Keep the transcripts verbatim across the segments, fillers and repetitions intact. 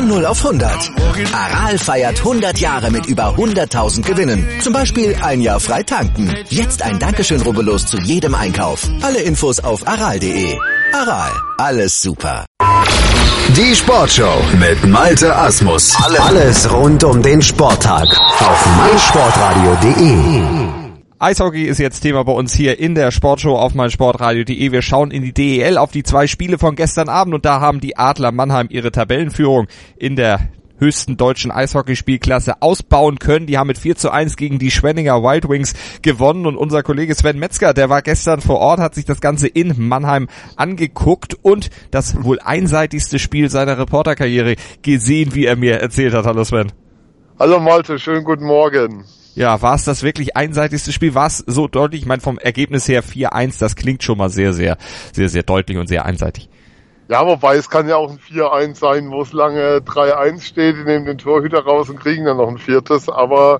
Von null auf hundert. Aral feiert hundert Jahre mit über hunderttausend Gewinnen. Zum Beispiel ein Jahr frei tanken. Jetzt ein Dankeschön, rubbellos zu jedem Einkauf. Alle Infos auf aral punkt de. Aral, alles super. Die Sportshow mit Malte Asmus. Alles rund um den Sporttag auf meinsportradio punkt de. Eishockey ist jetzt Thema bei uns hier in der Sportshow auf meinsportradio punkt de. Wir schauen in die D E L auf die zwei Spiele von gestern Abend und da haben die Adler Mannheim ihre Tabellenführung in der höchsten deutschen Eishockeyspielklasse ausbauen können. Die haben mit vier zu eins gegen die Schwenninger Wild Wings gewonnen und unser Kollege Sven Metzger, der war gestern vor Ort, hat sich das Ganze in Mannheim angeguckt und das wohl einseitigste Spiel seiner Reporterkarriere gesehen, wie er mir erzählt hat. Hallo Sven. Hallo Malte, schönen guten Morgen. Ja, war es das wirklich einseitigste Spiel? War es so deutlich? Ich meine, vom Ergebnis her vier eins, das klingt schon mal sehr, sehr, sehr, sehr deutlich und sehr einseitig. Ja, wobei es kann ja auch ein vier eins sein, wo es lange drei eins steht, die nehmen den Torhüter raus und kriegen dann noch ein viertes, aber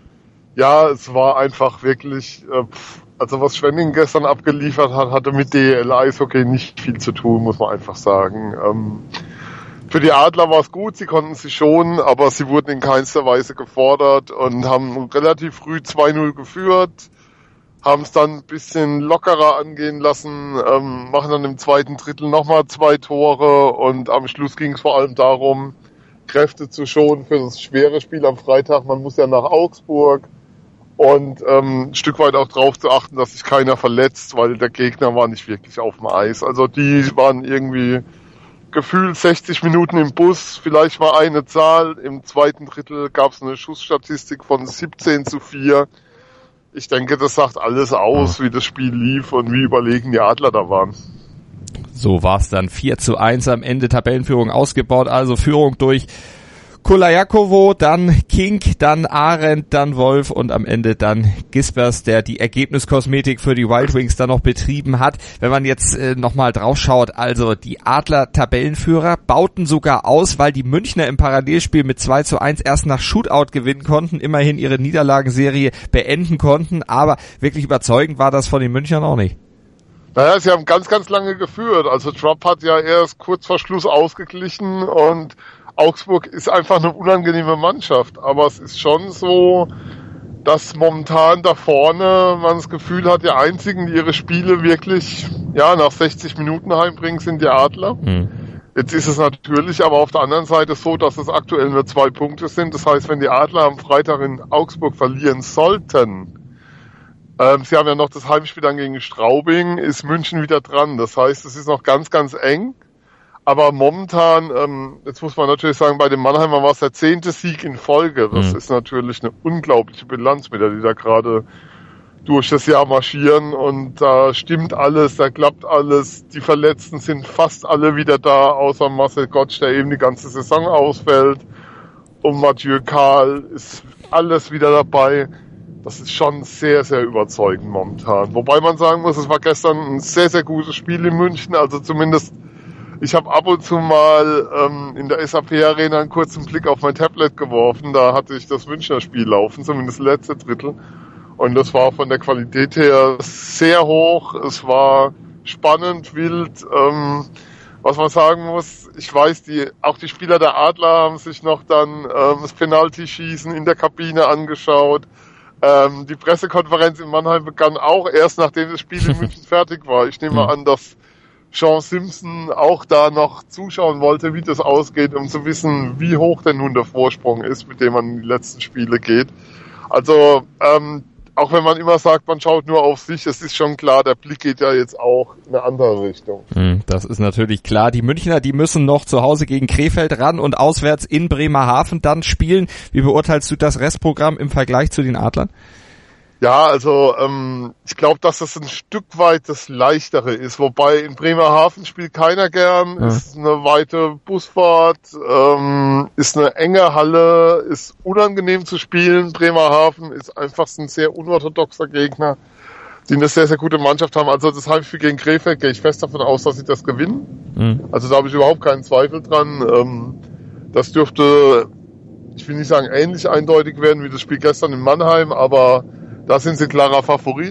ja, es war einfach wirklich, äh, also was Schwenningen gestern abgeliefert hat, hatte mit D E L Eishockey nicht viel zu tun, muss man einfach sagen. Ähm, Für die Adler war es gut, sie konnten sich schonen, aber sie wurden in keinster Weise gefordert und haben relativ früh zwei null geführt, haben es dann ein bisschen lockerer angehen lassen, ähm, machen dann im zweiten Drittel nochmal zwei Tore und am Schluss ging es vor allem darum, Kräfte zu schonen für das schwere Spiel am Freitag. Man muss ja nach Augsburg und ähm, ein Stück weit auch darauf zu achten, dass sich keiner verletzt, weil der Gegner war nicht wirklich auf dem Eis. Also die waren irgendwie gefühlt sechzig Minuten im Bus, vielleicht war eine Zahl. Im zweiten Drittel gab es eine Schussstatistik von siebzehn zu vier. Ich denke, das sagt alles aus, wie das Spiel lief und wie überlegen die Adler da waren. So war es dann vier zu eins am Ende, Tabellenführung ausgebaut, also Führung durch Kolajakowo, dann King, dann Arendt, dann Wolf und am Ende dann Gispers, der die Ergebniskosmetik für die Wild Wings dann noch betrieben hat. Wenn man jetzt äh, nochmal drauf schaut, also die Adler Tabellenführer bauten sogar aus, weil die Münchner im Parallelspiel mit zwei zu eins erst nach Shootout gewinnen konnten, immerhin ihre Niederlagenserie beenden konnten, aber wirklich überzeugend war das von den Münchnern auch nicht. Naja, sie haben ganz, ganz lange geführt. Also Trapp hat ja erst kurz vor Schluss ausgeglichen und Augsburg ist einfach eine unangenehme Mannschaft, aber es ist schon so, dass momentan da vorne man das Gefühl hat, die einzigen, die ihre Spiele wirklich ja nach sechzig Minuten heimbringen, sind die Adler. Mhm. Jetzt ist es natürlich aber auf der anderen Seite so, dass es aktuell nur zwei Punkte sind. Das heißt, wenn die Adler am Freitag in Augsburg verlieren sollten, ähm, sie haben ja noch das Heimspiel dann gegen Straubing, ist München wieder dran. Das heißt, es ist noch ganz, ganz eng. Aber momentan, ähm, jetzt muss man natürlich sagen, bei den Mannheimern war es der zehnte Sieg in Folge. Das mhm. ist natürlich eine unglaubliche Bilanz, mit der die da gerade durch das Jahr marschieren. Und da stimmt alles, da klappt alles. Die Verletzten sind fast alle wieder da, außer Marcel Gottsch, der eben die ganze Saison ausfällt. Und Mathieu Karl ist alles wieder dabei. Das ist schon sehr, sehr überzeugend momentan. Wobei man sagen muss, es war gestern ein sehr, sehr gutes Spiel in München. Also zumindest ich habe ab und zu mal ähm, in der S A P Arena einen kurzen Blick auf mein Tablet geworfen. Da hatte ich das Münchner Spiel laufen, zumindest das letzte Drittel. Und das war von der Qualität her sehr hoch. Es war spannend, wild. Ähm, was man sagen muss, ich weiß, die auch die Spieler der Adler haben sich noch dann ähm, das Penalty-Schießen in der Kabine angeschaut. Ähm, die Pressekonferenz in Mannheim begann auch erst, nachdem das Spiel in München fertig war. Ich nehme mal an, dass Sean Simpson auch da noch zuschauen wollte, wie das ausgeht, um zu wissen, wie hoch denn nun der Vorsprung ist, mit dem man in die letzten Spiele geht. Also, ähm, auch wenn man immer sagt, man schaut nur auf sich, es ist schon klar, der Blick geht ja jetzt auch in eine andere Richtung. Das ist natürlich klar. Die Münchner, die müssen noch zu Hause gegen Krefeld ran und auswärts in Bremerhaven dann spielen. Wie beurteilst du das Restprogramm im Vergleich zu den Adlern? Ja, also ähm, ich glaube, dass das ein Stück weit das Leichtere ist. Wobei in Bremerhaven spielt keiner gern, ja. Ist eine weite Busfahrt, ähm, ist eine enge Halle, ist unangenehm zu spielen. Bremerhaven ist einfach ein sehr unorthodoxer Gegner, die eine sehr, sehr gute Mannschaft haben. Also das Heimspiel gegen Krefeld gehe ich fest davon aus, dass sie das gewinnen. Mhm. Also da habe ich überhaupt keinen Zweifel dran. Ähm, das dürfte, ich will nicht sagen ähnlich eindeutig werden wie das Spiel gestern in Mannheim, aber da sind sie klarer Favorit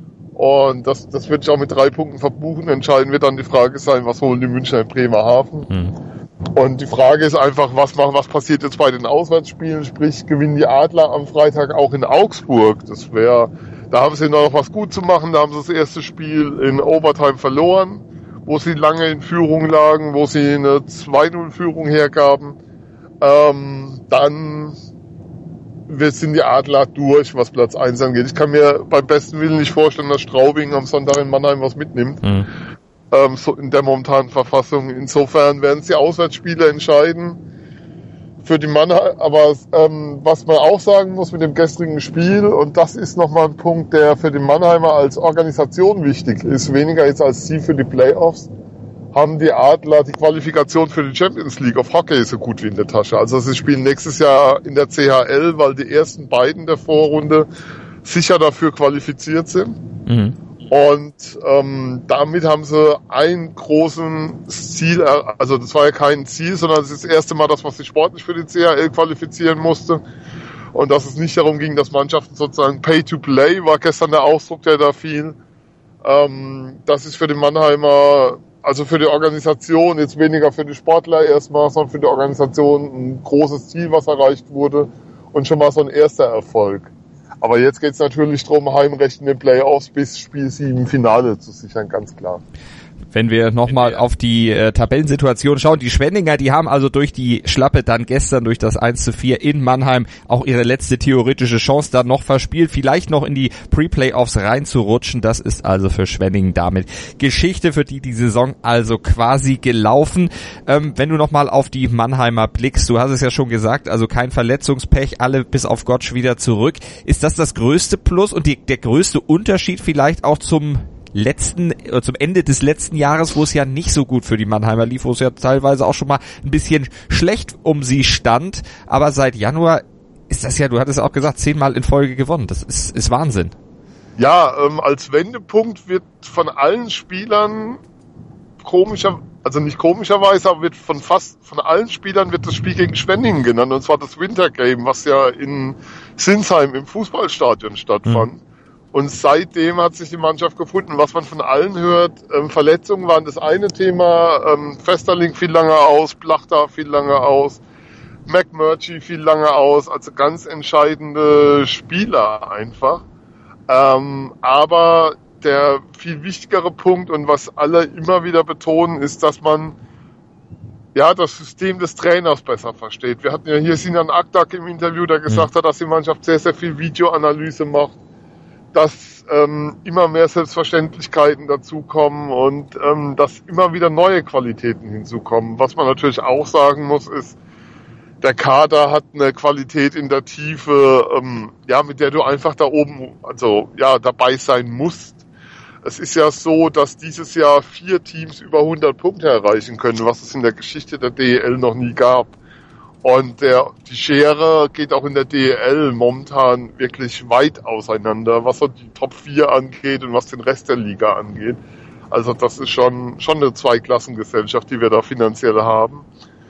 und das, das wird sich auch mit drei Punkten verbuchen. Entscheidend wird dann die Frage sein, was holen die Münchner in Bremerhaven. Mhm. Und die Frage ist einfach, was machen, was passiert jetzt bei den Auswärtsspielen? Sprich, gewinnen die Adler am Freitag auch in Augsburg? Das wäre, da haben sie noch was gut zu machen. Da haben sie das erste Spiel in Overtime verloren, wo sie lange in Führung lagen, wo sie eine zwei null Führung hergaben. Ähm, dann sind die Adler durch, was Platz eins angeht. Ich kann mir beim besten Willen nicht vorstellen, dass Straubing am Sonntag in Mannheim was mitnimmt. Mhm. Ähm, so in der momentanen Verfassung. Insofern werden es die Auswärtsspiele entscheiden für die Mannheim. Aber ähm, was man auch sagen muss mit dem gestrigen Spiel, und das ist nochmal ein Punkt, der für die Mannheimer als Organisation wichtig ist, weniger jetzt als Ziel für die Playoffs, haben die Adler die Qualifikation für die Champions League of Hockey so gut wie in der Tasche. Also sie spielen nächstes Jahr in der C H L, weil die ersten beiden der Vorrunde sicher dafür qualifiziert sind. Mhm. Und ähm, damit haben sie ein großes Ziel, also das war ja kein Ziel, sondern es ist das erste Mal, dass man sich sportlich für die C H L qualifizieren musste. Und dass es nicht darum ging, dass Mannschaften sozusagen Pay-to-Play, war gestern der Ausdruck, der da fiel. Ähm, das ist für die Mannheimer, also für die Organisation, jetzt weniger für die Sportler erstmal, sondern für die Organisation ein großes Ziel, was erreicht wurde und schon mal so ein erster Erfolg. Aber jetzt geht es natürlich darum, Heimrecht in den Playoffs bis Spiel sieben Finale zu sichern, ganz klar. Wenn wir nochmal auf die äh, Tabellensituation schauen, die Schwenninger, die haben also durch die Schlappe dann gestern, durch das eins zu vier in Mannheim, auch ihre letzte theoretische Chance dann noch verspielt, vielleicht noch in die Pre-Playoffs reinzurutschen. Das ist also für Schwenningen damit Geschichte, für die die Saison also quasi gelaufen. Ähm, wenn du nochmal auf die Mannheimer blickst, du hast es ja schon gesagt, also kein Verletzungspech, alle bis auf Gottsch wieder zurück. Ist das das größte Plus und die, der größte Unterschied vielleicht auch zum letzten, äh, zum Ende des letzten Jahres, wo es ja nicht so gut für die Mannheimer lief, wo es ja teilweise auch schon mal ein bisschen schlecht um sie stand, aber seit Januar ist das ja, du hattest auch gesagt, zehnmal in Folge gewonnen, das ist, ist Wahnsinn. Ja, ähm, als Wendepunkt wird von allen Spielern komischer, also nicht komischerweise, aber wird von fast, von allen Spielern wird das Spiel gegen Schwenningen genannt, und zwar das Wintergame, was ja in Sinsheim im Fußballstadion stattfand. Mhm. Und seitdem hat sich die Mannschaft gefunden. Was man von allen hört, ähm, Verletzungen waren das eine Thema, ähm, Festerling fiel lange aus, Plachter fiel lange aus, McMurtry fiel lange aus, also ganz entscheidende Spieler einfach. Ähm, aber der viel wichtigere Punkt und was alle immer wieder betonen, ist, dass man ja das System des Trainers besser versteht. Wir hatten ja hier Sinan Akdak im Interview, der gesagt mhm. hat, dass die Mannschaft sehr, sehr viel Videoanalyse macht, dass ähm, immer mehr Selbstverständlichkeiten dazukommen und ähm, dass immer wieder neue Qualitäten hinzukommen. Was man natürlich auch sagen muss, ist, der Kader hat eine Qualität in der Tiefe, ähm, ja, mit der du einfach da oben, also ja, dabei sein musst. Es ist ja so, dass dieses Jahr vier Teams über hundert Punkte erreichen können, was es in der Geschichte der D E L noch nie gab. Und der, die Schere geht auch in der D E L momentan wirklich weit auseinander, was so die Top vier angeht und was den Rest der Liga angeht. Also das ist schon, schon eine Zweiklassengesellschaft, die wir da finanziell haben.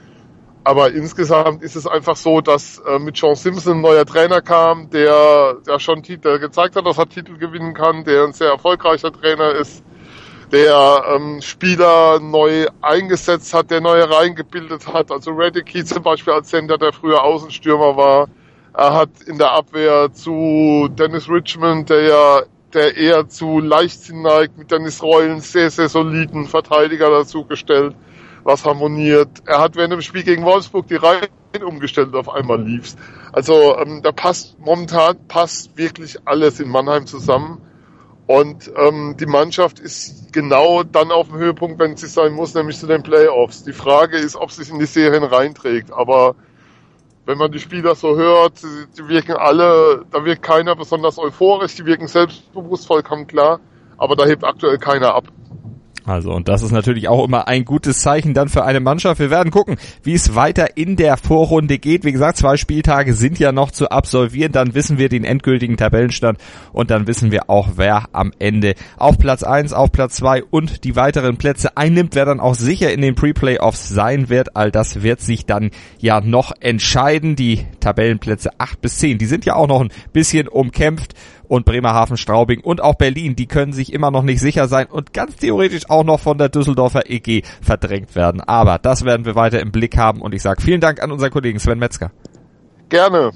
Aber insgesamt ist es einfach so, dass äh, mit Sean Simpson ein neuer Trainer kam, der, der schon Titel gezeigt hat, dass er Titel gewinnen kann, der ein sehr erfolgreicher Trainer ist, der ähm, Spieler neu eingesetzt hat, der neue Reihen gebildet hat. Also Radicki zum Beispiel als Center, der früher Außenstürmer war. Er hat in der Abwehr zu Dennis Richmond, der ja der eher zu Leichtsinn neigt, mit Dennis Reul einen sehr, sehr soliden Verteidiger dazu gestellt, was harmoniert. Er hat während dem Spiel gegen Wolfsburg die Reihen umgestellt und auf einmal lief's. Also ähm, da passt momentan passt wirklich alles in Mannheim zusammen. Und ähm, die Mannschaft ist genau dann auf dem Höhepunkt, wenn sie sein muss, nämlich zu den Playoffs. Die Frage ist, ob sie es in die Serien reinträgt. Aber wenn man die Spieler so hört, die wirken alle, da wirkt keiner besonders euphorisch, die wirken selbstbewusst, vollkommen klar. Aber da hebt aktuell keiner ab. Also, und das ist natürlich auch immer ein gutes Zeichen dann für eine Mannschaft. Wir werden gucken, wie es weiter in der Vorrunde geht. Wie gesagt, zwei Spieltage sind ja noch zu absolvieren. Dann wissen wir den endgültigen Tabellenstand und dann wissen wir auch, wer am Ende auf Platz eins, auf Platz zwei und die weiteren Plätze einnimmt, wer dann auch sicher in den Pre-Playoffs sein wird. All das wird sich dann ja noch entscheiden. Die Tabellenplätze acht bis zehn, die sind ja auch noch ein bisschen umkämpft. und Bremerhaven, Straubing und auch Berlin, die können sich immer noch nicht sicher sein und ganz theoretisch auch noch von der Düsseldorfer E G verdrängt werden. Aber das werden wir weiter im Blick haben und ich sage vielen Dank an unseren Kollegen Sven Metzger. Gerne.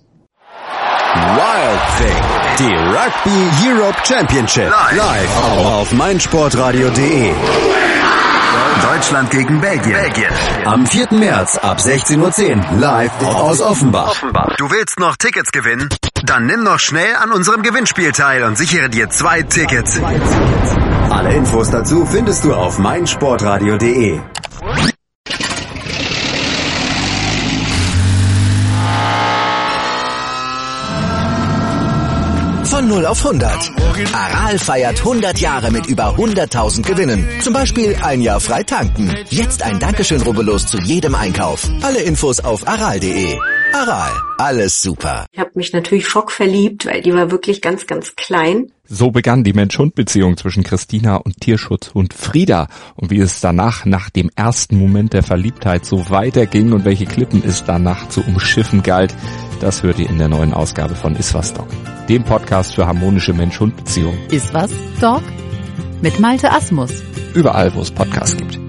Wild Thing, die Rugby Europe Championship, live auf meinsportradio punkt de. Deutschland gegen Belgien. Belgien. Am vierten März ab sechzehn Uhr zehn live aus Offenbach. Offenbach. Du willst noch Tickets gewinnen? Dann nimm noch schnell an unserem Gewinnspiel teil und sichere dir zwei Tickets. Alle Infos dazu findest du auf meinsportradio punkt de. Von null auf hundert. Aral feiert hundert Jahre mit über hunderttausend Gewinnen. Zum Beispiel ein Jahr frei tanken. Jetzt ein Dankeschön, rubbellos zu jedem Einkauf. Alle Infos auf aral punkt de. Aral, alles super. Ich habe mich natürlich schockverliebt, weil die war wirklich ganz, ganz klein. So begann die Mensch-Hund-Beziehung zwischen Christina und Tierschutzhund Frieda. Und wie es danach, nach dem ersten Moment der Verliebtheit, so weiterging und welche Klippen es danach zu umschiffen galt, das hört ihr in der neuen Ausgabe von Iswas Dog, dem Podcast für harmonische Mensch-Hund-Beziehungen. Iswas Dog? Mit Malte Asmus. Überall, wo es Podcasts gibt.